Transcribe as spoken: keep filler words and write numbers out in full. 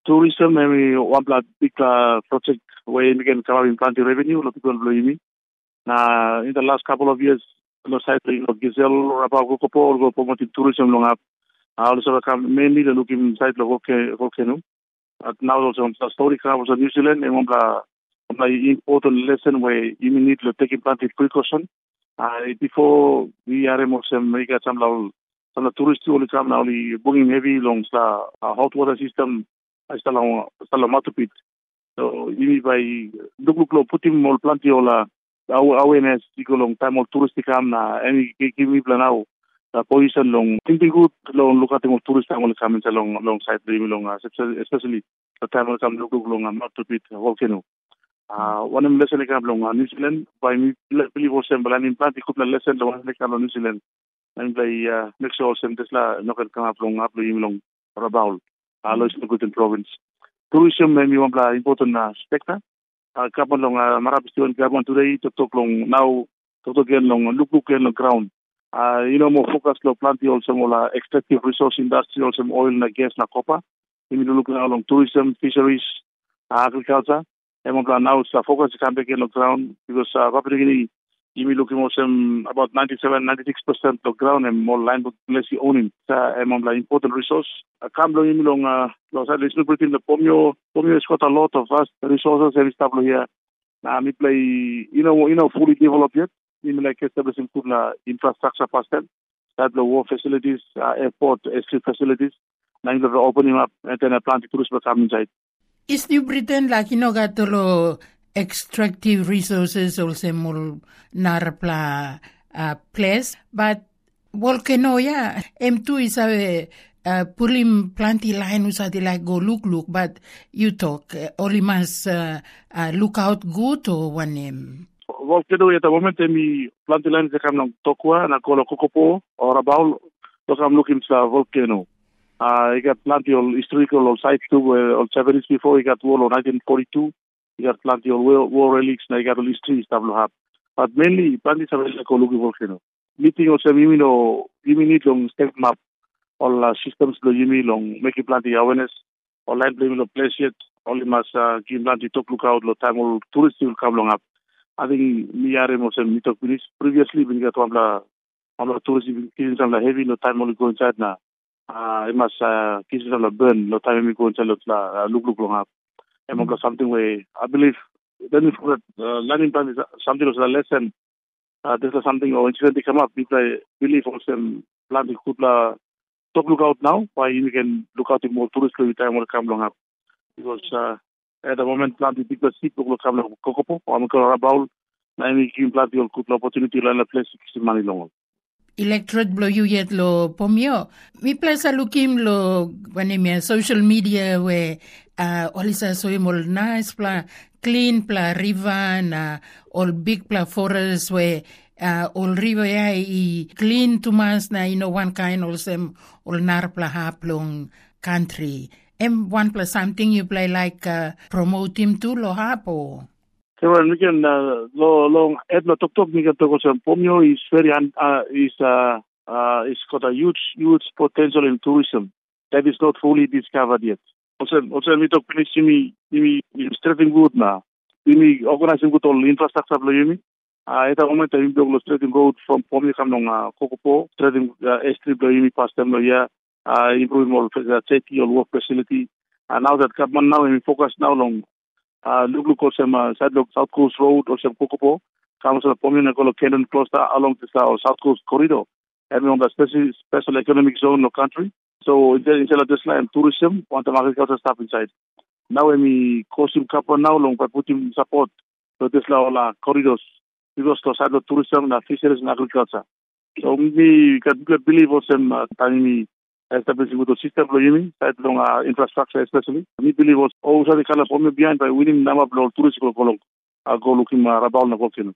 tourism, maybe one pla big uh, project where we can come in plenty revenue, lot of people blow me. Now, in the last couple of years, the site of Gazelle, about Gokopo, go promoting tourism long up. I also come mainly the looking inside the volcano. But now also the story comes of New Zealand and one of the important lesson where you need to take plenty precaution. Uh, before we are able to make some level, some tourists only come now, bringing heavy along the hot water system. I still still a pit. So you by look look putting more plenty of our awareness. You long time of tourists come na any give me plan now. The position long thinking good long look at the tourists will come along alongside the long especially the time will come look long a pit volcano. Uh, one of the lessons I long New Zealand by me believe was simple and in plant could lesson the one they come on New Zealand and they uh, make sure some Tesla not come up long up long Rabaul, uh, Lois good province. Tourism may be one important uh, spectre. Uh, couple long uh, Marabistu and Gabon today to talk long now to talk again long look look on the ground. Uh, you know more focus on plenty also more extractive resource industry also oil and gas na copper. You need to look now long tourism, fisheries, uh, agriculture. And now it's a focus can be on the ground because uh, probably you looking also about ninety-seven, ninety-six percent of ground and more land less owning. Uh, and important resource. I can't believe long uh Los Angeles Britain the Pomio Pomio has got a lot of vast resources and stuff here. Now we play you know you know fully developed yet. We like establishing good uh, infrastructure past them. That the war facilities, uh, airport, airstrip facilities. Now they're opening up and then a plant tourists will come inside. Is New Britain like you know got the extractive resources also more narpla uh, place, but volcano yeah M two is a uh, pulling plenty line usati like go look look, but you talk uh, only must uh, uh, look out good or one name. Volcano at the moment me plenty line they come on Tokwa na Kolo Kokopo or about so I'm looking for volcano. Uh, he got plenty of historical sites too, uh, on seventies before he got war on nineteen forty-two. He got plenty of war, war relics, and he got all history stuff to have. But mainly, plenty of like Oluki volcano. Meeting also, you know, you need long step map, all uh, systems, you need long, making plenty awareness, or land blaming of place yet, only must uh, give plenty talk look out, lot time, all tourists will come long up. I think me are also me talk finish. Previously, we got one of the tourists, some heavy, no time only go inside now. Uh, it must uh, kiss it on the burn, no time we go and tell it, uh, look, look, long up. And mm-hmm. something where I believe, then if uh, learning plan is something was a lesson, uh, this is something or incident come up, because I believe also plan to could uh, talk look out now, why you can look out in more tourists every time will come long up. Because uh, at the moment, plan to people see people come long Kokopo, or I'm going to Rabaul, and we can plan to good opportunity to learn a place to money long. Electorate blow you yet lo pomio. Mi place looking lo when me social media where uh all is so all nice pla clean pla river na all big pla forest where uh all river I clean to mas na you know one kind also all nar pla haplong country. And one plus something you play like uh, promote him to lo hapo. So we can uh, long etno talk talk we can talk about Pomio is very uh, is uh uh it's got a huge huge potential in tourism that is not fully discovered yet. Also also we talk finish me me straighting good now. We organizing good all infrastructure for you. Uh, at the moment we do straighting road from Pomio come long uh, Kokopo straighting uh, airstrip for you past them here. Uh, improving more uh, safety or work facility. And now that government now we focus now long. Uh, look, look, also, uh, side look, South Coast Road, also, Kokopo, comes to the Pomio Cannon Cluster along the uh, South Coast Corridor, and on the special, special economic zone of country. So, instead of this land, tourism, want the agriculture stuff inside. Now, we cost him couple now long by putting support to this uh, corridors, because to side of tourism, the fisheries and agriculture. So, we can believe also, uh, time establishing with the system for you, side long uh, infrastructure especially. We believe also the kind of behind by winning number of tourists go go looking uh, about the volcano.